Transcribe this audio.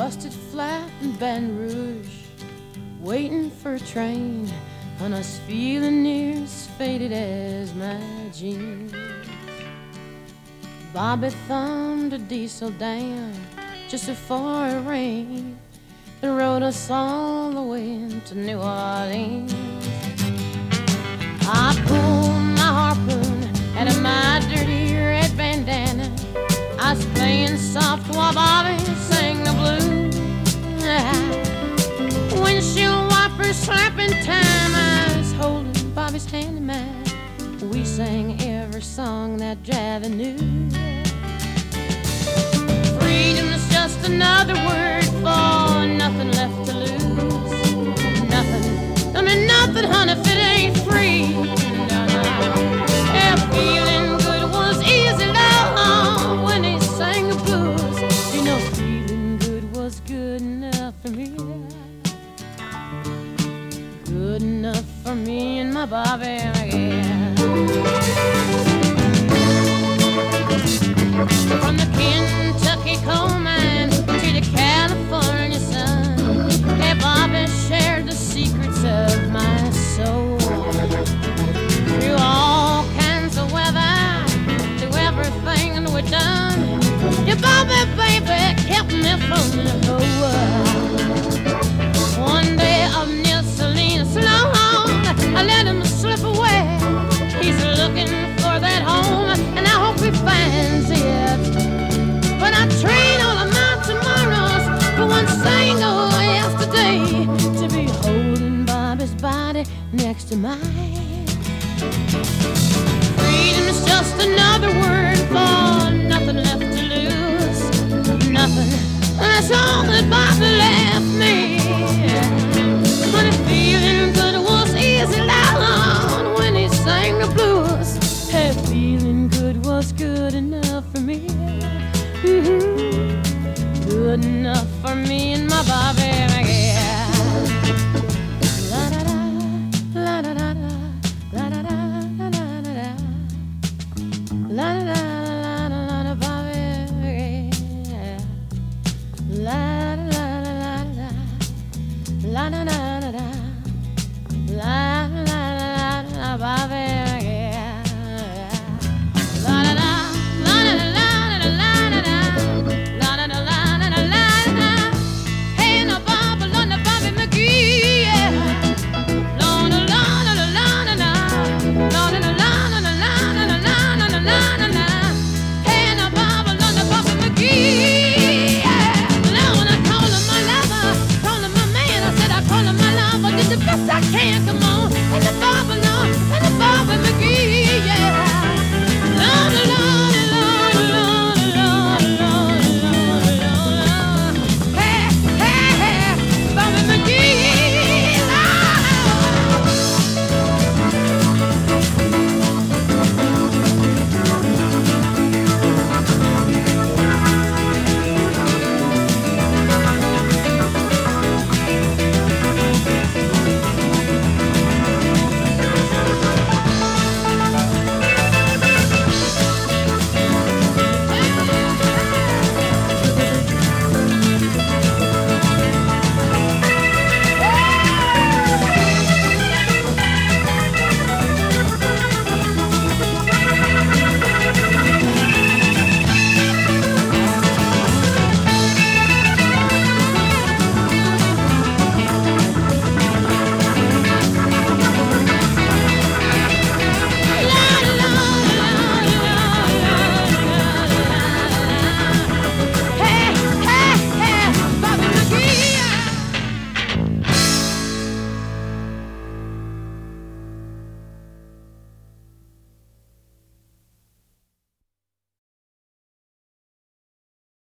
busted flat in Baton Rouge, waiting for a train, and I was feeling near as faded as my jeans. Bobby thumbed a diesel down just before it rained and rode us all the way to New Orleans. I pulled my harpoon out of my dirty red bandana. I was playing soft while Bobby sang the blues. Windshield wipers slapping time, I was holding Bobby's hand in mine. We sang every song that Javi knew. Freedom is just another word for nothing left to lose. Nothing, I mean nothing, honey, if it ain't free. No, no. Yeah, feeling good was easy, love, when he sang the blues. You know, feeling good was good enough for me. Good enough for me and my Bobby, yeah. From the Kentucky coal mine to the California sun, hey, Bobby shared the secrets of my soul. Through all kinds of weather, through everything we've done, your Bobby, baby, kept me from the whole. One day up near Salinas, I let him slip away. He's looking for that home, and I hope he finds it. But I trade all of my tomorrows for one single yesterday, to be holding Bobby's body next to mine. Freedom is just another word for nothing left to lose. Nothing, that's all that Bobby